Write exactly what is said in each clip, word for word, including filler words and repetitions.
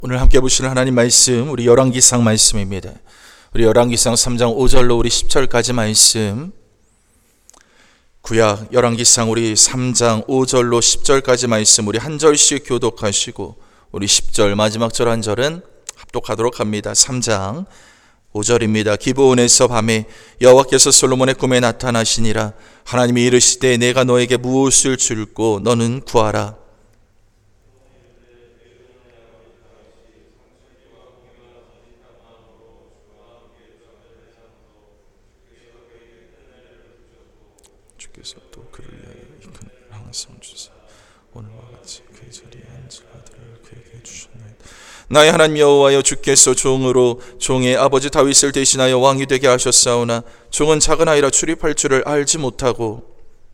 오늘 함께 보실 하나님 말씀, 우리 열왕기상 말씀입니다. 우리 열왕기상 삼 장 오 절로 우리 십 절까지 말씀, 구약 열왕기상 우리 삼 장 오 절로 십 절까지 말씀 우리 한 절씩 교독하시고 우리 십 절 마지막 절 한 절은 합독하도록 합니다. 삼 장 오 절입니다. 기브온에서 밤에 여호와께서 솔로몬의 꿈에 나타나시니라. 하나님이 이르시되 내가 너에게 무엇을 줄고 너는 구하라. 주께서 또 그를 위하여 이 큰 항상 주사 오늘과 같이 그 자리에 앉을 아들을 그에게 주셨나이다. 나의 하나님 여호와여, 주께서 종으로 종의 아버지 다윗을 대신하여 왕이 되게 하셨사오나 종은 작은 아이라 출입할 줄을 알지 못하고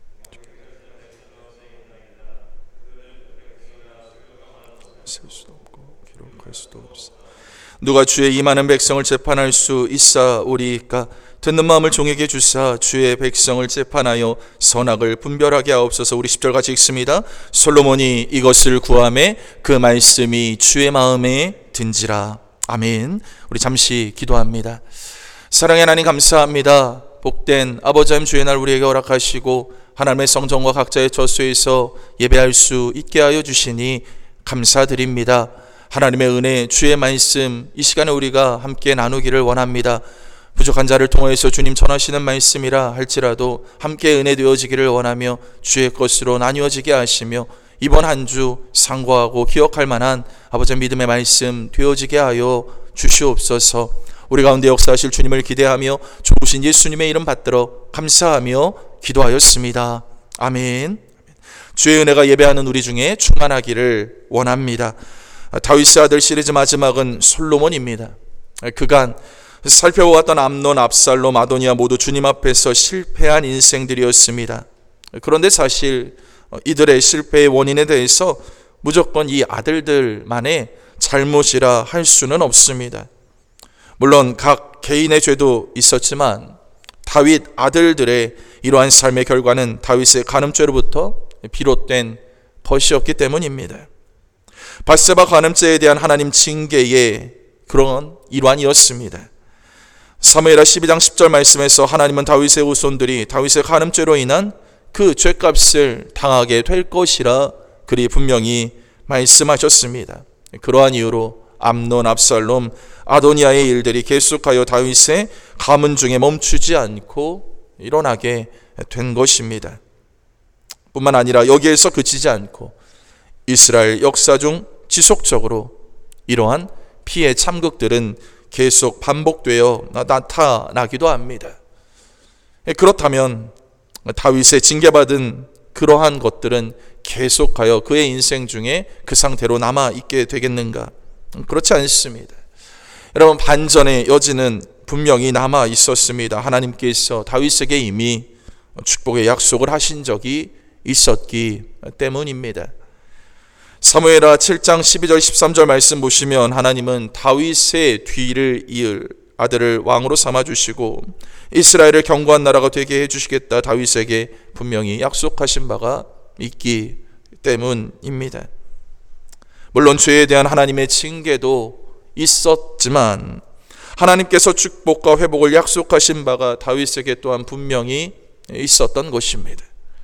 셀 수도 없고 기록할 수도 없어. 누가 주의 이 많은 백성을 재판할 수 있사오리이까? 듣는 마음을 종에게 주사 주의 백성을 재판하여 선악을 분별하게 하옵소서. 우리 십 절 같이 읽습니다. 솔로몬이 이것을 구하매 그 말씀이 주의 마음에 든지라. 아멘. 우리 잠시 기도합니다. 사랑의 하나님, 감사합니다. 복된 아버지 하나님, 주의 날 우리에게 허락하시고 하나님의 성전과 각자의 처소에서 예배할 수 있게 하여 주시니 감사드립니다. 하나님의 은혜, 주의 말씀 이 시간에 우리가 함께 나누기를 원합니다. 부족한 자를 통해서 주님 전하시는 말씀이라 할지라도 함께 은혜 되어지기를 원하며 주의 것으로 나뉘어지게 하시며 이번 한 주 상고하고 기억할 만한 아버지의 믿음의 말씀 되어지게 하여 주시옵소서. 우리 가운데 역사하실 주님을 기대하며 좋으신 예수님의 이름 받들어 감사하며 기도하였습니다. 아멘. 주의 은혜가 예배하는 우리 중에 충만하기를 원합니다. 다윗의 아들 시리즈 마지막은 솔로몬입니다. 그간 살펴보았던 암논, 압살롬, 아도니아 모두 주님 앞에서 실패한 인생들이었습니다. 그런데 사실 이들의 실패의 원인에 대해서 무조건 이 아들들만의 잘못이라 할 수는 없습니다. 물론 각 개인의 죄도 있었지만 다윗 아들들의 이러한 삶의 결과는 다윗의 간음죄로부터 비롯된 것이었기 때문입니다. 밧세바 간음죄에 대한 하나님 징계의 그런 일환이었습니다. 사무엘하 십이 장 십 절 말씀에서 하나님은 다윗의 후손들이 다윗의 간음죄로 인한 그 죄값을 당하게 될 것이라 그리 분명히 말씀하셨습니다. 그러한 이유로 암논, 압살롬, 아도니아의 일들이 계속하여 다윗의 가문 중에 멈추지 않고 일어나게 된 것입니다. 뿐만 아니라 여기에서 그치지 않고 이스라엘 역사 중 지속적으로 이러한 피해 참극들은 계속 반복되어 나타나기도 합니다. 그렇다면 다윗의 징계받은 그러한 것들은 계속하여 그의 인생 중에 그 상태로 남아있게 되겠는가? 그렇지 않습니다. 여러분, 반전의 여지는 분명히 남아 있었습니다. 하나님께서 다윗에게 이미 축복의 약속을 하신 적이 있었기 때문입니다. 사무엘하 칠 장 십이 절 십삼 절 말씀 보시면 하나님은 다윗의 뒤를 이을 아들을 왕으로 삼아주시고 이스라엘을 견고한 나라가 되게 해주시겠다 다윗에게 분명히 약속하신 바가 있기 때문입니다. 물론 죄에 대한 하나님의 징계도 있었지만 하나님께서 축복과 회복을 약속하신 바가 다윗에게 또한 분명히 있었던 것입니다.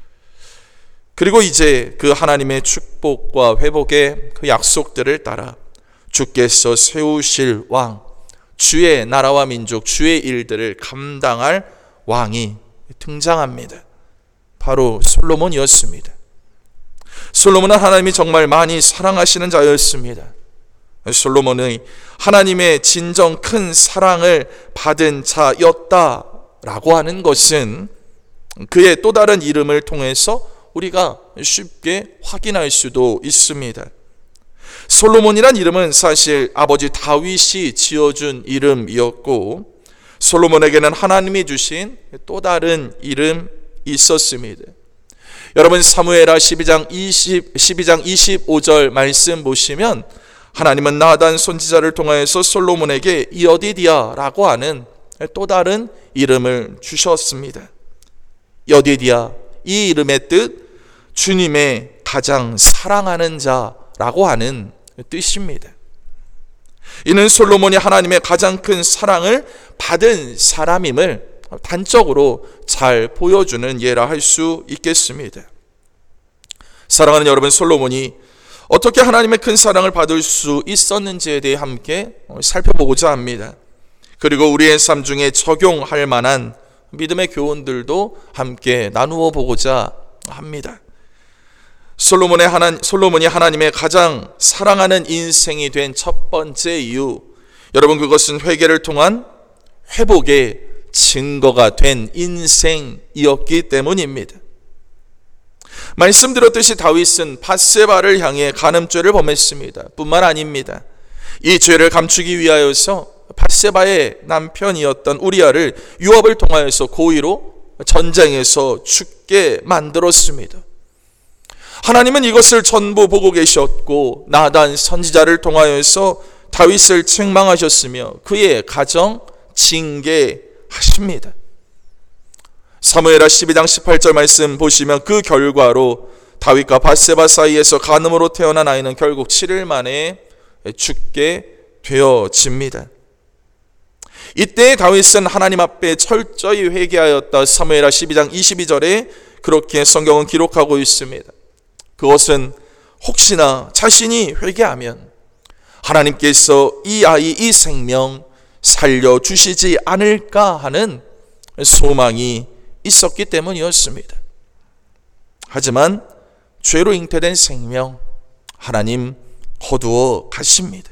그리고 이제 그 하나님의 축복과 회복의 그 약속들을 따라 주께서 세우실 왕, 주의 나라와 민족, 주의 일들을 감당할 왕이 등장합니다. 바로 솔로몬이었습니다. 솔로몬은 하나님이 정말 많이 사랑하시는 자였습니다. 솔로몬의 하나님의 진정 큰 사랑을 받은 자였다라고 하는 것은 그의 또 다른 이름을 통해서 우리가 쉽게 확인할 수도 있습니다. 솔로몬이란 이름은 사실 아버지 다윗이 지어준 이름이었고 솔로몬에게는 하나님이 주신 또 다른 이름이 있었습니다. 여러분, 사무엘하 십이 장 이십오 절 말씀 보시면 하나님은 나단 선지자를 통하여서 솔로몬에게 여디디아라고 하는 또 다른 이름을 주셨습니다. 여디디아, 이 이름의 뜻 주님의 가장 사랑하는 자라고 하는 뜻입니다. 이는 솔로몬이 하나님의 가장 큰 사랑을 받은 사람임을 단적으로 잘 보여주는 예라 할 수 있겠습니다. 사랑하는 여러분, 솔로몬이 어떻게 하나님의 큰 사랑을 받을 수 있었는지에 대해 함께 살펴보고자 합니다. 그리고 우리의 삶 중에 적용할 만한 믿음의 교훈들도 함께 나누어 보고자 합니다. 솔로몬의 하나, 솔로몬이 하나님의 가장 사랑하는 인생이 된 첫 번째 이유, 여러분, 그것은 회개를 통한 회복의 증거가 된 인생이었기 때문입니다. 말씀드렸듯이 다윗은 밧세바를 향해 간음죄를 범했습니다. 뿐만 아닙니다. 이 죄를 감추기 위하여서 밧세바의 남편이었던 우리아를 유업을 통하여서 고의로 전쟁에서 죽게 만들었습니다. 하나님은 이것을 전부 보고 계셨고 나단 선지자를 통하여서 다윗을 책망하셨으며 그의 가정 징계하십니다. 사무엘하 십이 장 십팔 절 말씀 보시면 그 결과로 다윗과 밧세바 사이에서 간음으로 태어난 아이는 결국 칠 일 만에 죽게 되어집니다. 이때 다윗은 하나님 앞에 철저히 회개하였다. 사무엘하 십이 장 이십이 절에 그렇게 성경은 기록하고 있습니다. 그것은 혹시나 자신이 회개하면 하나님께서 이 아이, 이 생명 살려주시지 않을까 하는 소망이 있었기 때문이었습니다. 하지만 죄로 잉태된 생명 하나님 거두어 가십니다.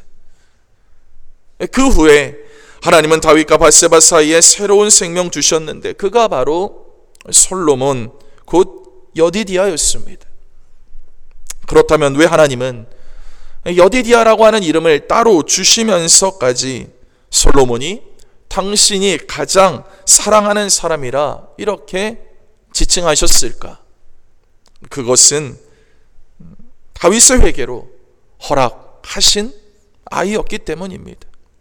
그 후에 하나님은 다윗과 밧세바 사이에 새로운 생명 주셨는데 그가 바로 솔로몬 곧 여디디아였습니다. 그렇다면 왜 하나님은 여디디아라고 하는 이름을 따로 주시면서까지 솔로몬이 당신이 가장 사랑하는 사람이라 이렇게 지칭하셨을까? 그것은 다윗의 회개로 허락하신 아이였기 때문입니다.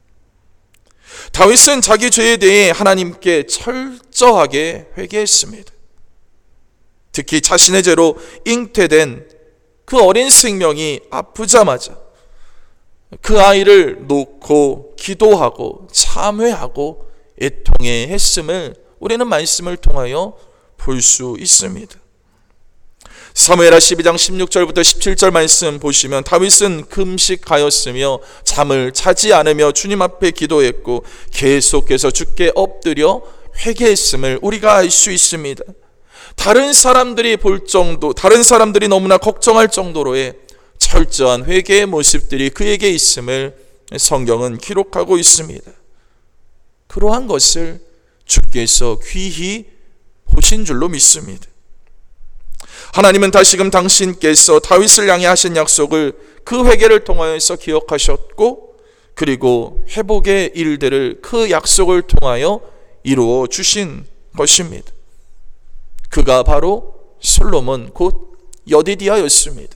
다윗은 자기 죄에 대해 하나님께 철저하게 회개했습니다. 특히 자신의 죄로 잉태된 그 어린 생명이 아프자마자 그 아이를 놓고 기도하고 참회하고 애통해 했음을 우리는 말씀을 통하여 볼 수 있습니다. 사무엘하 십이 장 십육 절부터 십칠 절 말씀 보시면 다윗은 금식하였으며 잠을 자지 않으며 주님 앞에 기도했고 계속해서 주께 엎드려 회개했음을 우리가 알 수 있습니다. 다른 사람들이 볼 정도, 다른 사람들이 너무나 걱정할 정도로의 철저한 회개의 모습들이 그에게 있음을 성경은 기록하고 있습니다. 그러한 것을 주께서 귀히 보신 줄로 믿습니다. 하나님은 다시금 당신께서 다윗을 향해 하신 약속을 그 회개를 통하여서 기억하셨고 그리고 회복의 일들을 그 약속을 통하여 이루어 주신 것입니다. 그가 바로 솔로몬 곧 여디디아였습니다.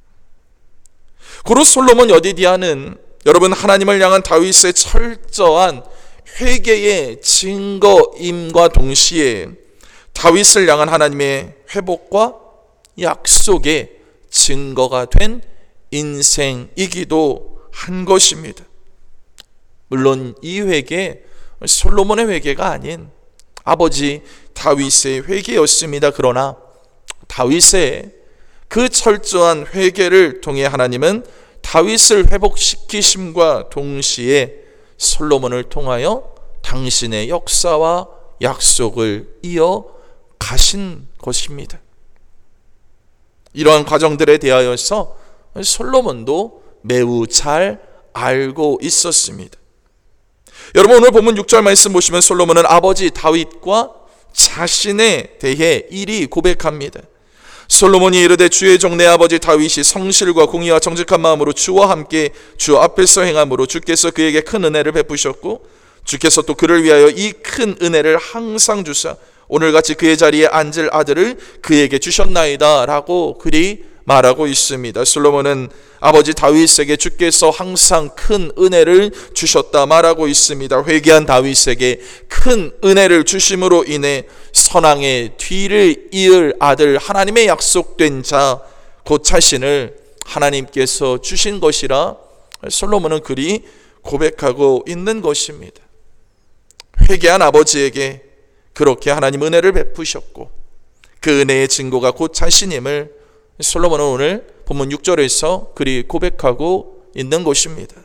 고로 솔로몬 여디디아는 여러분 하나님을 향한 다윗의 철저한 회개의 증거임과 동시에 다윗을 향한 하나님의 회복과 약속의 증거가 된 인생이기도 한 것입니다. 물론 이 회개 솔로몬의 회개가 아닌 아버지 다윗의 회개였습니다. 그러나 다윗의 그 철저한 회개를 통해 하나님은 다윗을 회복시키심과 동시에 솔로몬을 통하여 당신의 역사와 약속을 이어 가신 것입니다. 이러한 과정들에 대하여서 솔로몬도 매우 잘 알고 있었습니다. 여러분 오늘 본문 육 절 말씀 보시면 솔로몬은 아버지 다윗과 자신에 대해 이리 고백합니다. 솔로몬이 이르되 주의 종 내 아버지 다윗이 성실과 공의와 정직한 마음으로 주와 함께 주 앞에서 행함으로 주께서 그에게 큰 은혜를 베푸셨고 주께서 또 그를 위하여 이 큰 은혜를 항상 주사 오늘같이 그의 자리에 앉을 아들을 그에게 주셨나이다 라고 그리 말하고 있습니다. 솔로몬은 아버지 다윗에게 주께서 항상 큰 은혜를 주셨다 말하고 있습니다. 회개한 다윗에게 큰 은혜를 주심으로 인해 선왕의 뒤를 이을 아들 하나님의 약속된 자 곧 자신을 하나님께서 주신 것이라 솔로몬은 그리 고백하고 있는 것입니다. 회개한 아버지에게 그렇게 하나님 은혜를 베푸셨고 그 은혜의 증거가 곧 자신임을 솔로몬은 오늘 본문 육 절에서 그리 고백하고 있는 것입니다.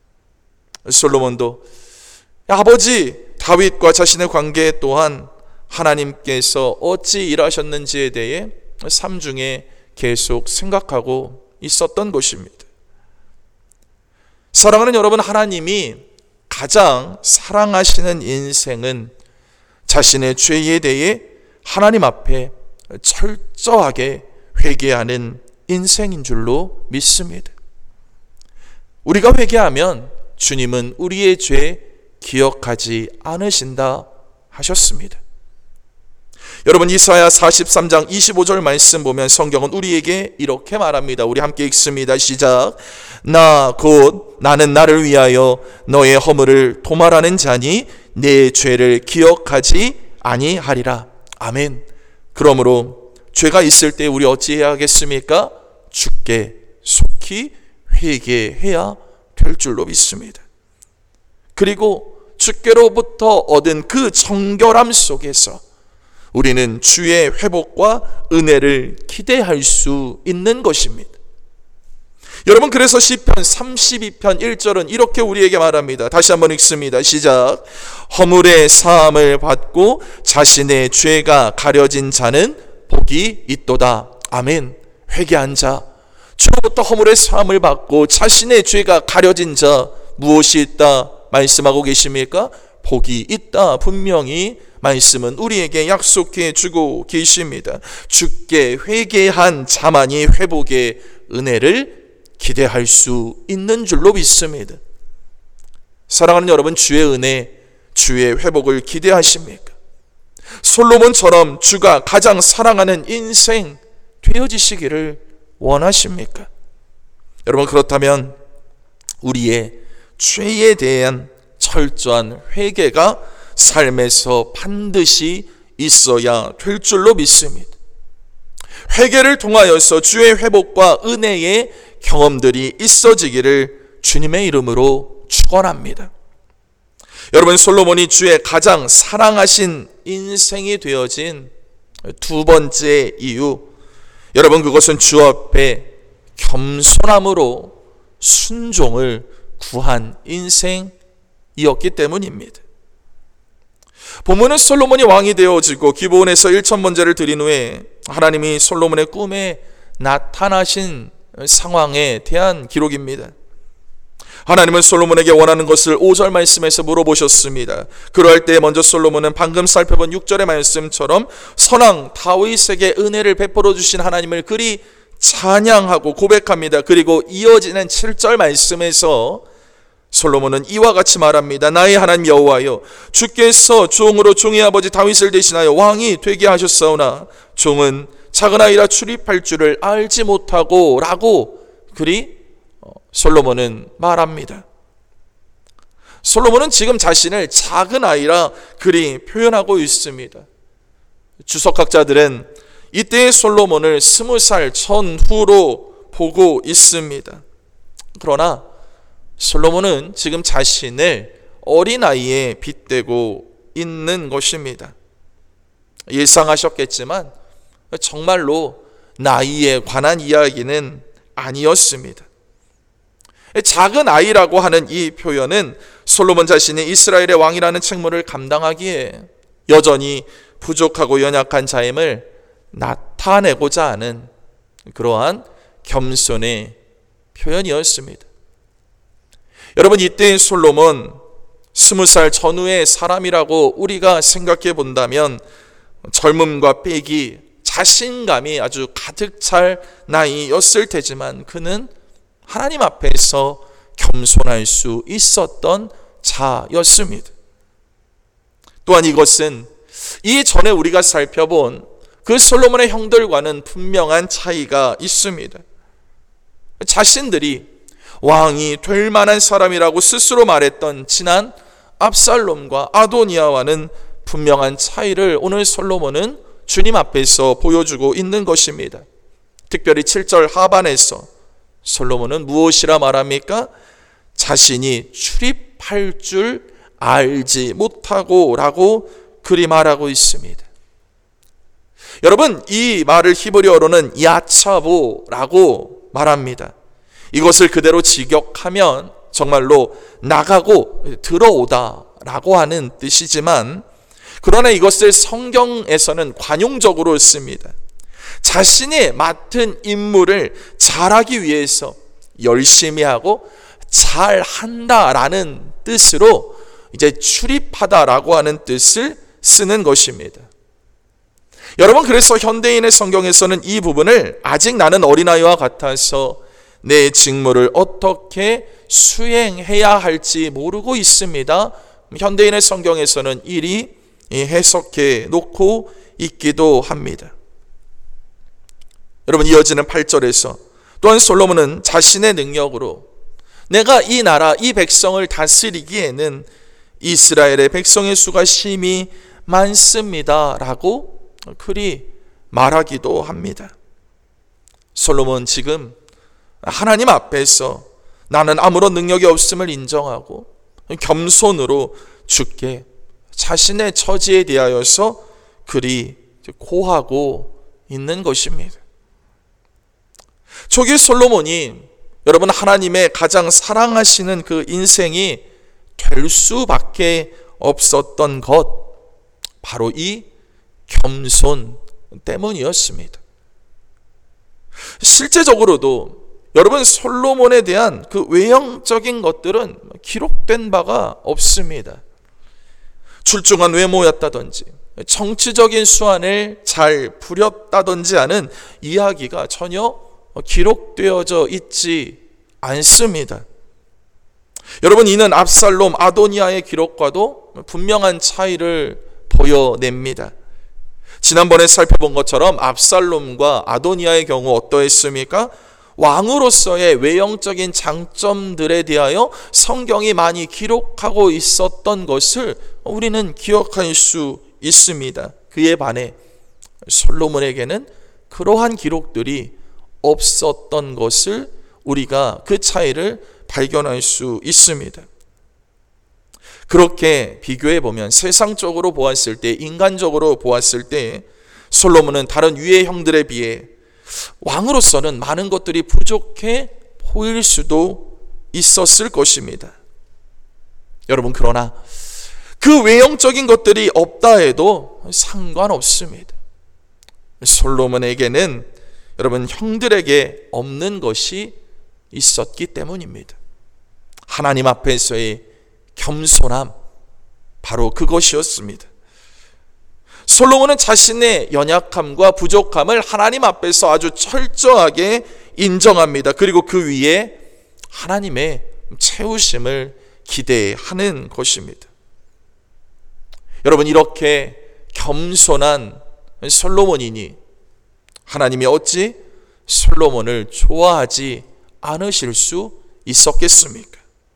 솔로몬도 아버지 다윗과 자신의 관계 또한 하나님께서 어찌 일하셨는지에 대해 삶 중에 계속 생각하고 있었던 것입니다. 사랑하는 여러분, 하나님이 가장 사랑하시는 인생은 자신의 죄에 대해 하나님 앞에 철저하게 회개하는 인생인 줄로 믿습니다. 우리가 회개하면 주님은 우리의 죄 기억하지 않으신다 하셨습니다. 여러분, 이사야 사십삼 장 이십오 절 말씀 보면 성경은 우리에게 이렇게 말합니다. 우리 함께 읽습니다. 시작. 나 곧 나는 나를 위하여 너의 허물을 도말하는 자니 내 죄를 기억하지 아니하리라. 아멘. 그러므로 죄가 있을 때 우리 어찌해야 하겠습니까? 주께 속히 회개해야 될 줄로 믿습니다. 그리고 주께로부터 얻은 그 정결함 속에서 우리는 주의 회복과 은혜를 기대할 수 있는 것입니다. 여러분, 그래서 시편 삼십이 편 일 절은 이렇게 우리에게 말합니다. 다시 한번 읽습니다. 시작. 허물의 사함을 받고 자신의 죄가 가려진 자는 복이 있도다. 아멘. 회개한 자, 주로부터 허물의 사함을 받고 자신의 죄가 가려진 자, 무엇이 있다 말씀하고 계십니까? 복이 있다. 분명히 말씀은 우리에게 약속해 주고 계십니다. 주께 회개한 자만이 회복의 은혜를 기대할 수 있는 줄로 믿습니다. 사랑하는 여러분, 주의 은혜, 주의 회복을 기대하십니까? 솔로몬처럼 주가 가장 사랑하는 인생 되어지시기를 원하십니까? 여러분, 그렇다면 우리의 죄에 대한 철저한 회개가 삶에서 반드시 있어야 될 줄로 믿습니다. 회개를 통하여서 주의 회복과 은혜의 경험들이 있어지기를 주님의 이름으로 축원합니다. 여러분, 솔로몬이 주의 가장 사랑하신 인생이 되어진 두 번째 이유, 여러분, 그것은 주 앞에 겸손함으로 순종을 구한 인생이었기 때문입니다. 본문은 솔로몬이 왕이 되어지고 기브온에서 일천 번제를 드린 후에 하나님이 솔로몬의 꿈에 나타나신 상황에 대한 기록입니다. 하나님은 솔로몬에게 원하는 것을 오 절 말씀에서 물어보셨습니다. 그럴 때 먼저 솔로몬은 방금 살펴본 육 절의 말씀처럼 선왕 다윗에게 은혜를 베풀어 주신 하나님을 그리 찬양하고 고백합니다. 그리고 이어지는 칠 절 말씀에서 솔로몬은 이와 같이 말합니다. 나의 하나님 여호와여, 주께서 종으로 종의 아버지 다윗을 대신하여 왕이 되게 하셨사오나 종은 작은 아이라 출입할 줄을 알지 못하고 라고 그리 솔로몬은 말합니다. 솔로몬은 지금 자신을 작은 아이라 그리 표현하고 있습니다. 주석학자들은 이때의 솔로몬을 스무 살 전후로 보고 있습니다. 그러나 솔로몬은 지금 자신을 어린아이에 빗대고 있는 것입니다. 예상하셨겠지만 정말로 나이에 관한 이야기는 아니었습니다. 작은 아이라고 하는 이 표현은 솔로몬 자신이 이스라엘의 왕이라는 책무를 감당하기에 여전히 부족하고 연약한 자임을 나타내고자 하는 그러한 겸손의 표현이었습니다. 여러분, 이때의 솔로몬 스무 살 전후의 사람이라고 우리가 생각해 본다면 젊음과 빼기, 자신감이 아주 가득 찰 나이였을 테지만 그는 하나님 앞에서 겸손할 수 있었던 자였습니다. 또한 이것은 이전에 우리가 살펴본 그 솔로몬의 형들과는 분명한 차이가 있습니다. 자신들이 왕이 될 만한 사람이라고 스스로 말했던 지난 압살롬과 아도니아와는 분명한 차이를 오늘 솔로몬은 주님 앞에서 보여주고 있는 것입니다. 특별히 칠 절 하반에서 솔로몬은 무엇이라 말합니까? 자신이 출입할 줄 알지 못하고 라고 그리 말하고 있습니다. 여러분, 이 말을 히브리어로는 야차보라고 말합니다. 이것을 그대로 직역하면 정말로 나가고 들어오다 라고 하는 뜻이지만, 그러나 이것을 성경에서는 관용적으로 씁니다. 자신이 맡은 임무를 잘하기 위해서 열심히 하고 잘한다라는 뜻으로 이제 출입하다라고 하는 뜻을 쓰는 것입니다. 여러분, 그래서 현대인의 성경에서는 이 부분을 아직 나는 어린아이와 같아서 내 직무를 어떻게 수행해야 할지 모르고 있습니다, 현대인의 성경에서는 이리 해석해 놓고 있기도 합니다. 여러분, 이어지는 팔 절에서 또한 솔로몬은 자신의 능력으로 내가 이 나라, 이 백성을 다스리기에는 이스라엘의 백성의 수가 심히 많습니다 라고 그리 말하기도 합니다. 솔로몬 지금 하나님 앞에서 나는 아무런 능력이 없음을 인정하고 겸손으로 주께 자신의 처지에 대하여서 그리 고하고 있는 것입니다. 초기 솔로몬이 여러분 하나님의 가장 사랑하시는 그 인생이 될 수밖에 없었던 것, 바로 이 겸손 때문이었습니다. 실제적으로도 여러분 솔로몬에 대한 그 외형적인 것들은 기록된 바가 없습니다. 출중한 외모였다든지 정치적인 수완을 잘 부렸다든지 하는 이야기가 전혀 기록되어져 있지 않습니다. 여러분, 이는 압살롬, 아도니아의 기록과도 분명한 차이를 보여냅니다. 지난번에 살펴본 것처럼 압살롬과 아도니아의 경우 어떠했습니까? 왕으로서의 외형적인 장점들에 대하여 성경이 많이 기록하고 있었던 것을 우리는 기억할 수 있습니다. 그에 반해 솔로몬에게는 그러한 기록들이 없었던 것을 우리가 그 차이를 발견할 수 있습니다. 그렇게 비교해 보면 세상적으로 보았을 때, 인간적으로 보았을 때 솔로몬은 다른 위의 형들에 비해 왕으로서는 많은 것들이 부족해 보일 수도 있었을 것입니다. 여러분, 그러나 그 외형적인 것들이 없다 해도 상관없습니다. 솔로몬에게는 여러분 형들에게 없는 것이 있었기 때문입니다. 하나님 앞에서의 겸손함, 바로 그것이었습니다. 솔로몬은 자신의 연약함과 부족함을 하나님 앞에서 아주 철저하게 인정합니다. 그리고 그 위에 하나님의 채우심을 기대하는 것입니다. 여러분, 이렇게 겸손한 솔로몬이니 하나님이 어찌 솔로몬을 좋아하지 않으실 수 있었겠습니까?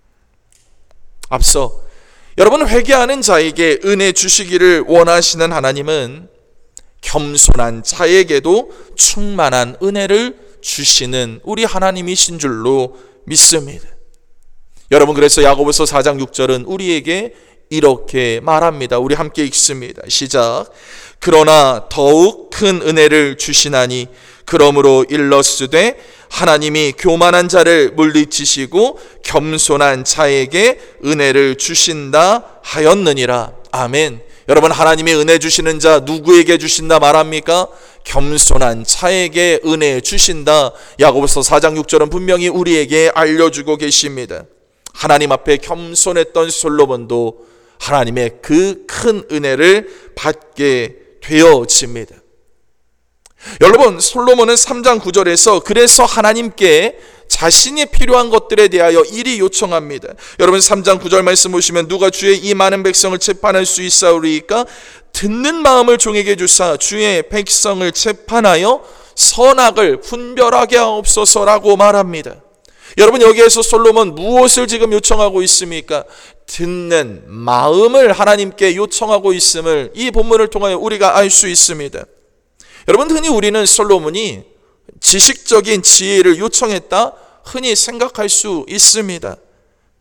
앞서 여러분, 회개하는 자에게 은혜 주시기를 원하시는 하나님은 겸손한 자에게도 충만한 은혜를 주시는 우리 하나님이신 줄로 믿습니다. 여러분, 그래서 야고보서 사 장 육 절은 우리에게 이렇게 말합니다. 우리 함께 읽습니다. 시작. 그러나 더욱 큰 은혜를 주시나니 그러므로 일렀으되 하나님이 교만한 자를 물리치시고 겸손한 자에게 은혜를 주신다 하였느니라. 아멘. 여러분, 하나님이 은혜 주시는 자 누구에게 주신다 말합니까? 겸손한 자에게 은혜 주신다. 야고보서 사 장 육 절은 분명히 우리에게 알려주고 계십니다. 하나님 앞에 겸손했던 솔로몬도 하나님의 그 큰 은혜를 받게 되어집니다. 여러분, 솔로몬은 삼 장 구 절에서 그래서 하나님께 자신이 필요한 것들에 대하여 이리 요청합니다. 여러분, 삼 장 구 절 말씀 보시면 누가 주의 이 많은 백성을 재판할 수 있사오리이까? 듣는 마음을 종에게 주사 주의 백성을 재판하여 선악을 분별하게 하옵소서라고 말합니다. 여러분, 여기에서 솔로몬 무엇을 지금 요청하고 있습니까? 듣는 마음을 하나님께 요청하고 있음을 이 본문을 통하여 우리가 알 수 있습니다. 여러분, 흔히 우리는 솔로몬이 지식적인 지혜를 요청했다 흔히 생각할 수 있습니다.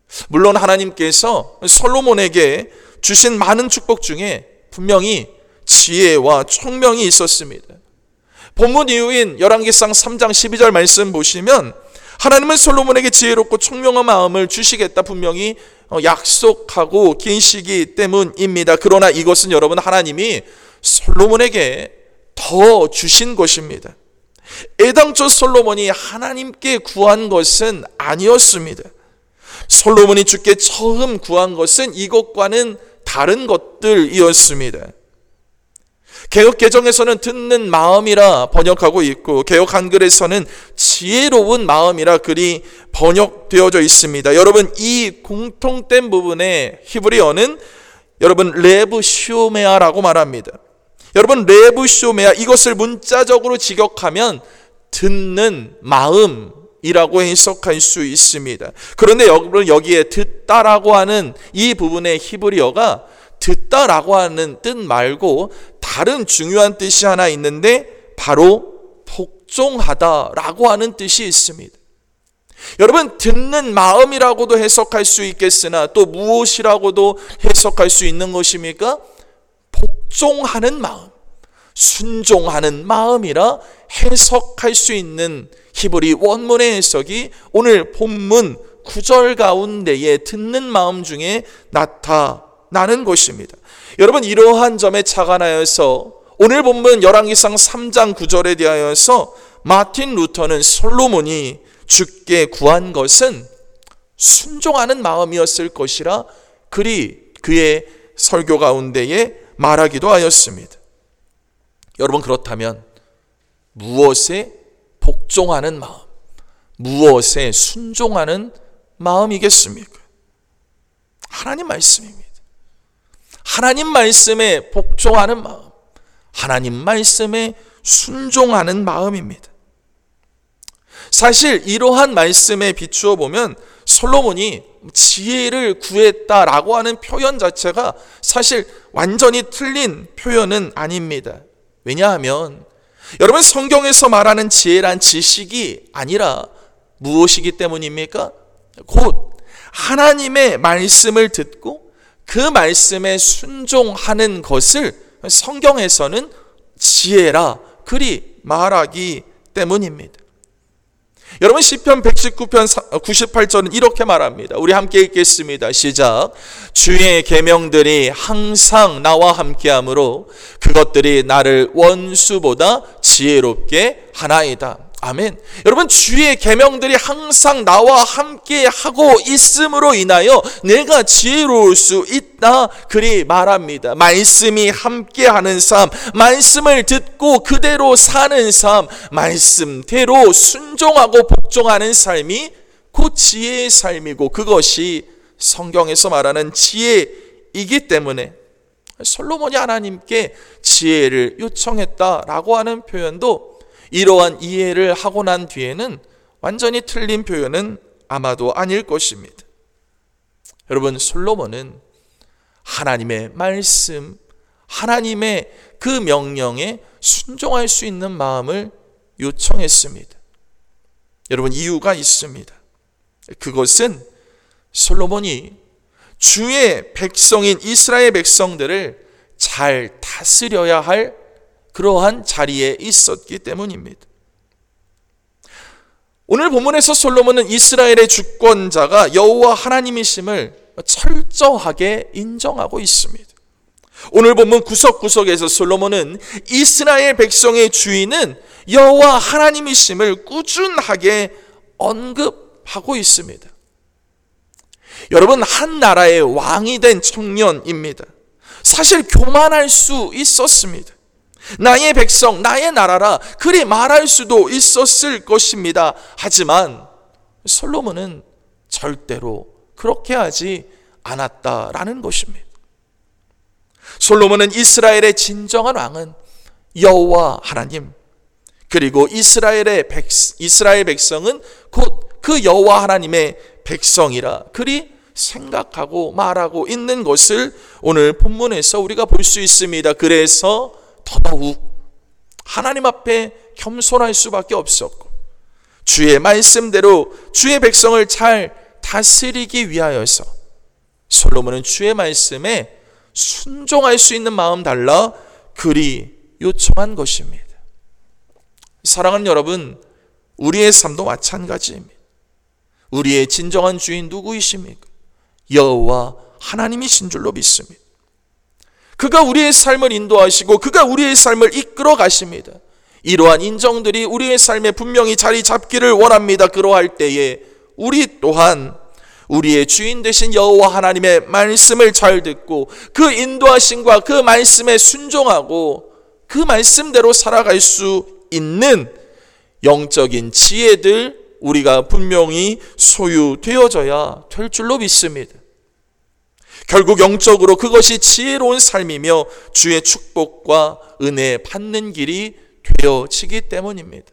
물론 하나님께서 솔로몬에게 주신 많은 축복 중에 분명히 지혜와 총명이 있었습니다. 본문 이후인 열왕기상 삼 장 십이 절 말씀 보시면 하나님은 솔로몬에게 지혜롭고 총명한 마음을 주시겠다 분명히 약속하고 계시기 때문입니다. 그러나 이것은 여러분 하나님이 솔로몬에게 더 주신 것입니다. 애당초 솔로몬이 하나님께 구한 것은 아니었습니다. 솔로몬이 주께 처음 구한 것은 이것과는 다른 것들이었습니다. 개역 개정에서는 듣는 마음이라 번역하고 있고 개역 한글에서는 지혜로운 마음이라 글이 번역되어져 있습니다. 여러분 이 공통된 부분의 히브리어는 여러분 레브쇼메아라고 말합니다. 여러분 레브쇼메아 이것을 문자적으로 직역하면 듣는 마음이라고 해석할 수 있습니다. 그런데 여러분 여기에 듣다라고 하는 이 부분의 히브리어가 듣다라고 하는 뜻 말고 다른 중요한 뜻이 하나 있는데 바로 복종하다라고 하는 뜻이 있습니다. 여러분 듣는 마음이라고도 해석할 수 있겠으나 또 무엇이라고도 해석할 수 있는 것입니까? 복종하는 마음, 순종하는 마음이라 해석할 수 있는 히브리 원문의 해석이 오늘 본문 구 절 가운데에 듣는 마음 중에 나타나는 것입니다. 여러분 이러한 점에 착안하여서 오늘 본문 열왕기상 삼 장 구 절에 대하여서 마틴 루터는 솔로몬이 주께 구한 것은 순종하는 마음이었을 것이라 그리 그의 설교 가운데에 말하기도 하였습니다. 여러분 그렇다면 무엇에 복종하는 마음, 무엇에 순종하는 마음이겠습니까? 하나님 말씀입니다. 하나님 말씀에 복종하는 마음, 하나님 말씀에 순종하는 마음입니다. 사실 이러한 말씀에 비추어 보면 솔로몬이 지혜를 구했다라고 하는 표현 자체가 사실 완전히 틀린 표현은 아닙니다. 왜냐하면 여러분 성경에서 말하는 지혜란 지식이 아니라 무엇이기 때문입니까? 곧 하나님의 말씀을 듣고 그 말씀에 순종하는 것을 성경에서는 지혜라 그리 말하기 때문입니다. 여러분 시편 백십구 편 구십팔 절은 이렇게 말합니다. 우리 함께 읽겠습니다. 시작. 주의 계명들이 항상 나와 함께하므로 그것들이 나를 원수보다 지혜롭게 하나이다. 아멘. 여러분 주의 계명들이 항상 나와 함께 하고 있음으로 인하여 내가 지혜로울 수 있다 그리 말합니다. 말씀이 함께하는 삶, 말씀을 듣고 그대로 사는 삶, 말씀대로 순종하고 복종하는 삶이 곧 지혜의 삶이고 그것이 성경에서 말하는 지혜이기 때문에 솔로몬이 하나님께 지혜를 요청했다라고 하는 표현도 이러한 이해를 하고 난 뒤에는 완전히 틀린 표현은 아마도 아닐 것입니다. 여러분 솔로몬은 하나님의 말씀, 하나님의 그 명령에 순종할 수 있는 마음을 요청했습니다. 여러분 이유가 있습니다. 그것은 솔로몬이 주의 백성인 이스라엘 백성들을 잘 다스려야 할 그러한 자리에 있었기 때문입니다. 오늘 본문에서 솔로몬은 이스라엘의 주권자가 여호와 하나님이심을 철저하게 인정하고 있습니다. 오늘 본문 구석구석에서 솔로몬은 이스라엘 백성의 주인은 여호와 하나님이심을 꾸준하게 언급하고 있습니다. 여러분 한 나라의 왕이 된 청년입니다. 사실 교만할 수 있었습니다. 나의 백성, 나의 나라라 그리 말할 수도 있었을 것입니다. 하지만 솔로몬은 절대로 그렇게 하지 않았다라는 것입니다. 솔로몬은 이스라엘의 진정한 왕은 여호와 하나님, 그리고 이스라엘의 백, 이스라엘 백성은 곧 그 여호와 하나님의 백성이라 그리 생각하고 말하고 있는 것을 오늘 본문에서 우리가 볼 수 있습니다. 그래서 더더욱 하나님 앞에 겸손할 수밖에 없었고 주의 말씀대로 주의 백성을 잘 다스리기 위하여서 솔로몬은 주의 말씀에 순종할 수 있는 마음 달라 그리 요청한 것입니다. 사랑하는 여러분, 우리의 삶도 마찬가지입니다. 우리의 진정한 주인 누구이십니까? 여호와 하나님이신 줄로 믿습니다. 그가 우리의 삶을 인도하시고 그가 우리의 삶을 이끌어 가십니다. 이러한 인정들이 우리의 삶에 분명히 자리 잡기를 원합니다. 그러할 때에 우리 또한 우리의 주인 되신 여호와 하나님의 말씀을 잘 듣고 그 인도하심과 그 말씀에 순종하고 그 말씀대로 살아갈 수 있는 영적인 지혜들 우리가 분명히 소유되어져야 될 줄로 믿습니다. 결국 영적으로 그것이 지혜로운 삶이며 주의 축복과 은혜 받는 길이 되어지기 때문입니다.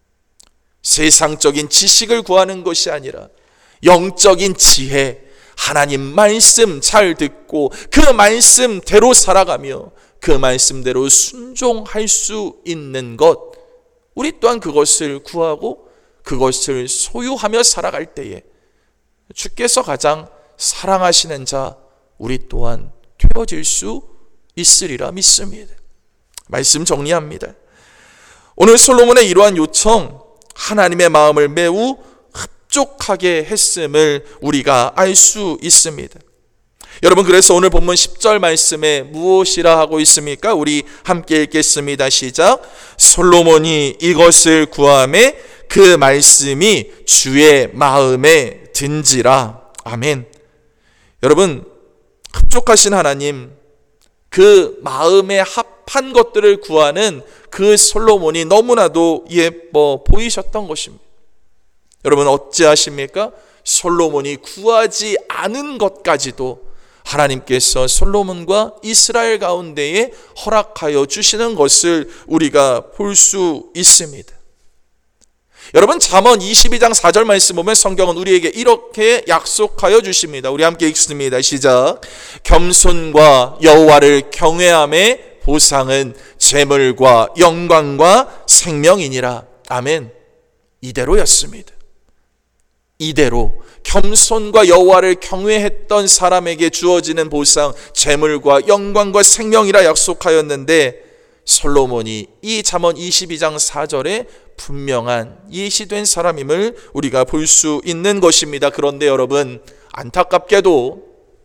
세상적인 지식을 구하는 것이 아니라 영적인 지혜, 하나님 말씀 잘 듣고 그 말씀대로 살아가며 그 말씀대로 순종할 수 있는 것, 우리 또한 그것을 구하고 그것을 소유하며 살아갈 때에 주께서 가장 사랑하시는 자 우리 또한 되어질 수 있으리라 믿습니다. 말씀 정리합니다. 오늘 솔로몬의 이러한 요청, 하나님의 마음을 매우 흡족하게 했음을 우리가 알 수 있습니다. 여러분, 그래서 오늘 본문 십 절 말씀에 무엇이라 하고 있습니까? 우리 함께 읽겠습니다. 시작. 솔로몬이 이것을 구하매 그 말씀이 주의 마음에 든지라. 아멘. 여러분, 흡족하신 하나님, 그 마음에 합한 것들을 구하는 그 솔로몬이 너무나도 예뻐 보이셨던 것입니다. 여러분, 어찌하십니까? 솔로몬이 구하지 않은 것까지도 하나님께서 솔로몬과 이스라엘 가운데에 허락하여 주시는 것을 우리가 볼 수 있습니다. 여러분, 잠언 이십이 장 사 절 말씀 보면 성경은 우리에게 이렇게 약속하여 주십니다. 우리 함께 읽습니다. 시작. 겸손과 여호와를 경외함의 보상은 재물과 영광과 생명이니라. 아멘. 이대로였습니다. 이대로 겸손과 여호와를 경외했던 사람에게 주어지는 보상, 재물과 영광과 생명이라 약속하였는데 솔로몬이 이 잠언 이십이 장 사 절에 분명한 예시된 사람임을 우리가 볼 수 있는 것입니다. 그런데 여러분, 안타깝게도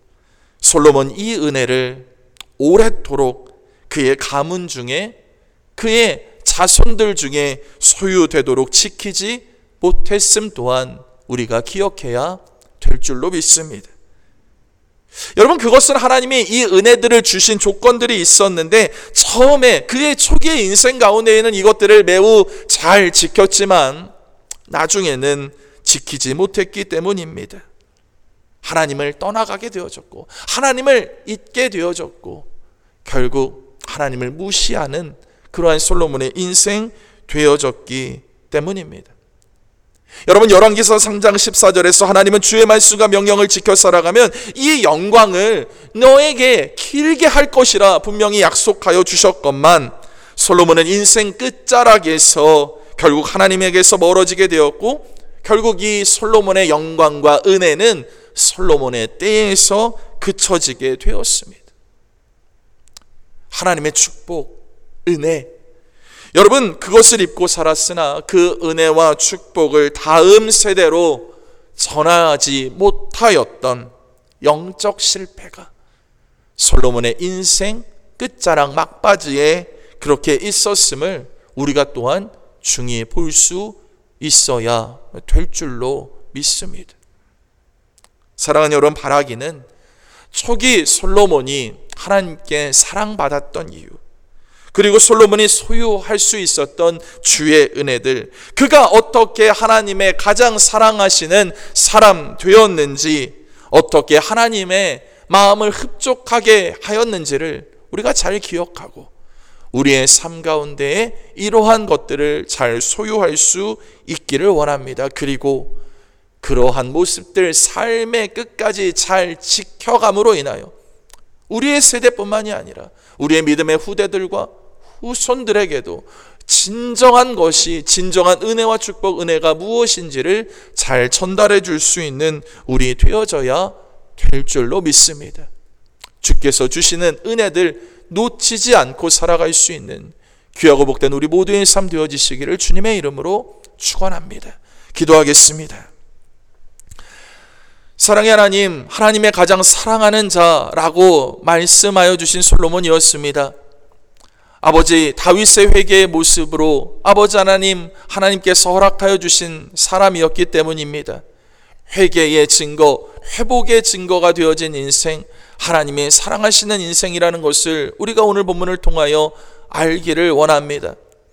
솔로몬 이 은혜를 오랫도록 그의 가문 중에 그의 자손들 중에 소유되도록 지키지 못했음 또한 우리가 기억해야 될 줄로 믿습니다. 여러분, 그것은 하나님이 이 은혜들을 주신 조건들이 있었는데 처음에 그의 초기의 인생 가운데에는 이것들을 매우 잘 지켰지만 나중에는 지키지 못했기 때문입니다. 하나님을 떠나가게 되어졌고 하나님을 잊게 되어졌고 결국 하나님을 무시하는 그러한 솔로몬의 인생 되어졌기 때문입니다. 여러분, 열왕기서 삼 장 십사 절에서 하나님은 주의 말씀과 명령을 지켜 살아가면 이 영광을 너에게 길게 할 것이라 분명히 약속하여 주셨건만 솔로몬은 인생 끝자락에서 결국 하나님에게서 멀어지게 되었고 결국 이 솔로몬의 영광과 은혜는 솔로몬의 때에서 그쳐지게 되었습니다. 하나님의 축복, 은혜, 여러분, 그것을 입고 살았으나 그 은혜와 축복을 다음 세대로 전하지 못하였던 영적 실패가 솔로몬의 인생 끝자락 막바지에 그렇게 있었음을 우리가 또한 중히 볼 수 있어야 될 줄로 믿습니다. 사랑하는 여러분, 바라기는 초기 솔로몬이 하나님께 사랑받았던 이유, 그리고 솔로몬이 소유할 수 있었던 주의 은혜들, 그가 어떻게 하나님의 가장 사랑하시는 사람 되었는지, 어떻게 하나님의 마음을 흡족하게 하였는지를 우리가 잘 기억하고 우리의 삶 가운데에 이러한 것들을 잘 소유할 수 있기를 원합니다. 그리고 그러한 모습들 삶의 끝까지 잘 지켜감으로 인하여 우리의 세대뿐만이 아니라 우리의 믿음의 후대들과 후손들에게도 진정한 것이, 진정한 은혜와 축복, 은혜가 무엇인지를 잘 전달해 줄 수 있는 우리 되어져야 될 줄로 믿습니다. 주께서 주시는 은혜들 놓치지 않고 살아갈 수 있는 귀하고 복된 우리 모두의 삶 되어지시기를 주님의 이름으로 축원합니다. 기도하겠습니다. 사랑의 하나님, 하나님의 가장 사랑하는 자라고 말씀하여 주신 솔로몬이었습니다. 아버지 다윗의 회개의 모습으로 아버지 하나님, 하나님께서 허락하여 주신 사람이었기 때문입니다. 회개의 증거, 회복의 증거가 되어진 인생, 하나님의 사랑하시는 인생이라는 것을 우리가 오늘 본문을 통하여 알기를 원합니다.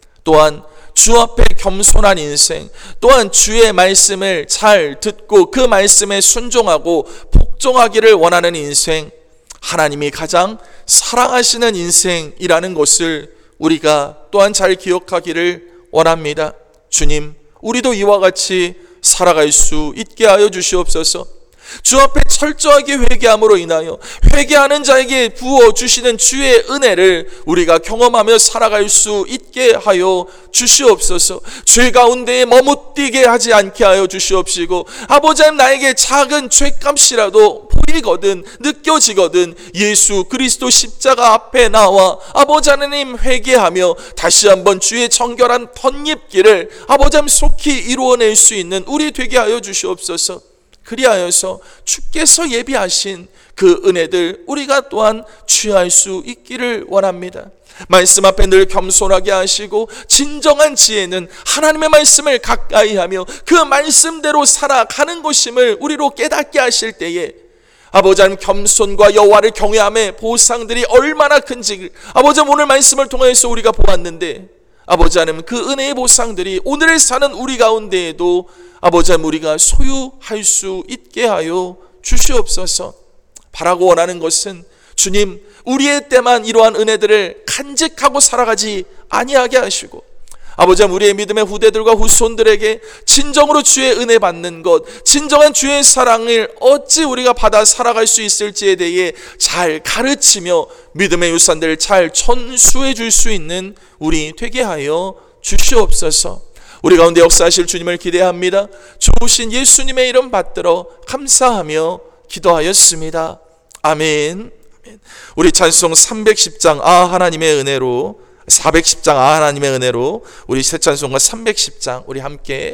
또한 주 앞에 겸손한 인생, 또한 주의 말씀을 잘 듣고 그 말씀에 순종하고 복종하기를 원하는 인생, 하나님이 가장 사랑하시는 인생이라는 것을 우리가 또한 잘 기억하기를 원합니다. 주님, 우리도 이와 같이 살아갈 수 있게 하여 주시옵소서. 주 앞에 철저하게 회개함으로 인하여 회개하는 자에게 부어주시는 주의 은혜를 우리가 경험하며 살아갈 수 있게 하여 주시옵소서. 죄 가운데에 머뭇뛰게 하지 않게 하여 주시옵시고, 아버지 하나님, 나에게 작은 죄값이라도 보이거든, 느껴지거든 예수 그리스도 십자가 앞에 나와 아버지 하나님 회개하며 다시 한번 주의 정결한 덧입기를 아버지 하나님 속히 이루어낼 수 있는 우리 되게 하여 주시옵소서. 그리하여서 주께서 예비하신 그 은혜들 우리가 또한 취할 수 있기를 원합니다. 말씀 앞에 늘 겸손하게 하시고, 진정한 지혜는 하나님의 말씀을 가까이 하며 그 말씀대로 살아가는 것임을 우리로 깨닫게 하실 때에 아버지 하나님, 겸손과 여호와를 경외함의 보상들이 얼마나 큰지 아버지 하나님, 오늘 말씀을 통해서 우리가 보았는데, 아버지 하나님, 그 은혜의 보상들이 오늘을 사는 우리 가운데에도 아버지 하나님, 우리가 소유할 수 있게 하여 주시옵소서. 바라고 원하는 것은 주님, 우리의 때만 이러한 은혜들을 간직하고 살아가지 아니하게 하시고, 아버지 하나님, 우리의 믿음의 후대들과 후손들에게 진정으로 주의 은혜 받는 것, 진정한 주의 사랑을 어찌 우리가 받아 살아갈 수 있을지에 대해 잘 가르치며 믿음의 유산들을 잘 전수해 줄 수 있는 우리 되게 하여 주시옵소서. 우리 가운데 역사하실 주님을 기대합니다. 좋으신 예수님의 이름 받들어 감사하며 기도하였습니다. 아멘. 우리 찬송 삼백십 장 아 하나님의 은혜로, 사백십 장 아 하나님의 은혜로, 우리 새 찬송가 삼백십 장 우리 함께